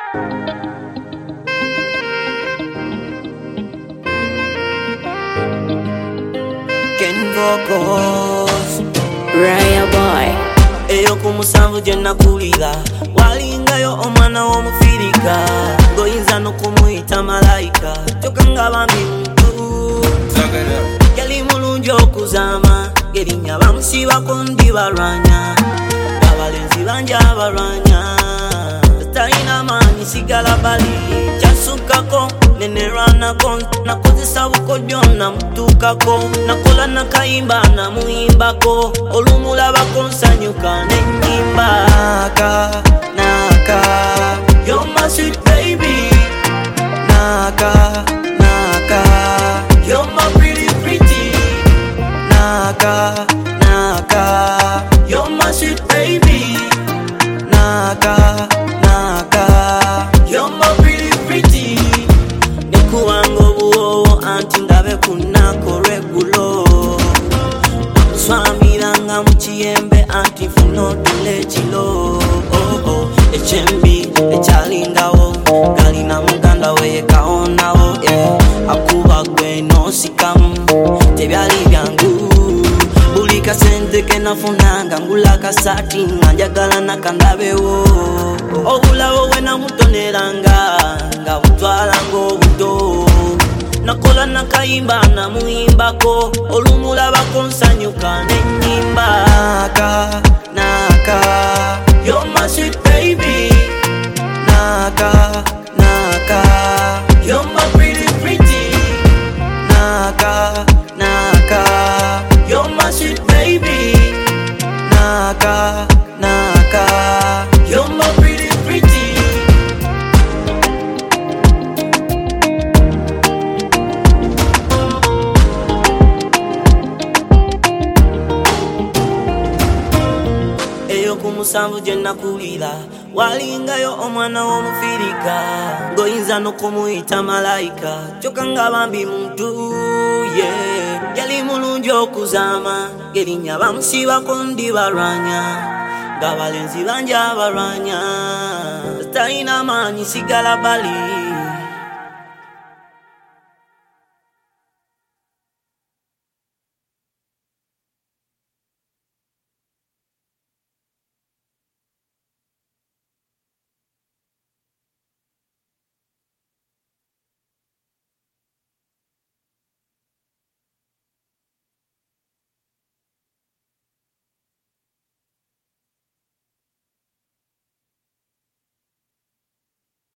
Ken vocals Raya boy. eyo kumusanvu jena kulira walingayo omwana w'omufirika goyinza n'okumuyita malayika kyokka nga bambi muntu yali mulungi okuzaama ng'erinnya bamusibako ndibalwanya abalenzi bangi abalwanya talina maanyi sigala bali kyasukkako nenerwanako nakozesa bukodyo namutuukako nakola nakayimba namuyimbako olumulabako nsanyuka nenyimba naka naka you're my sweet baby naka naka you're my pretty pretty naka naka you're my sweet baby naka naka you're my pretty pretty nikuwango buwowo anti ndabe kunako regulo swamiranga mu kiyembe anti nfuna otule kilo ekyembi ekyalingawo galina muganda we yekawonawo akuba gwe nosikamu tebyali byangu buli kasente kenafunanga ngula kasati nga njagala nakandabewo obulawo we namutoneranga nga butwalanga obuto nakola nakayimba namuyimbako olumulabako nsanyuka nenyimba naka naka you're my sweet baby naka naka you're my pretty pretty naka naka you're my sweet baby naka naka you're my pretty pretty eyo kumusanvu jena kulira walingayo omwana w'omufirika ngoyinza n'okumuyita malayika kyokka nga bambi muntu yali mulungi okuzaama ng'erinnya bamusibako ndibalwanya ng'abalenzi bangi abalwanya talina maanyi sigala bali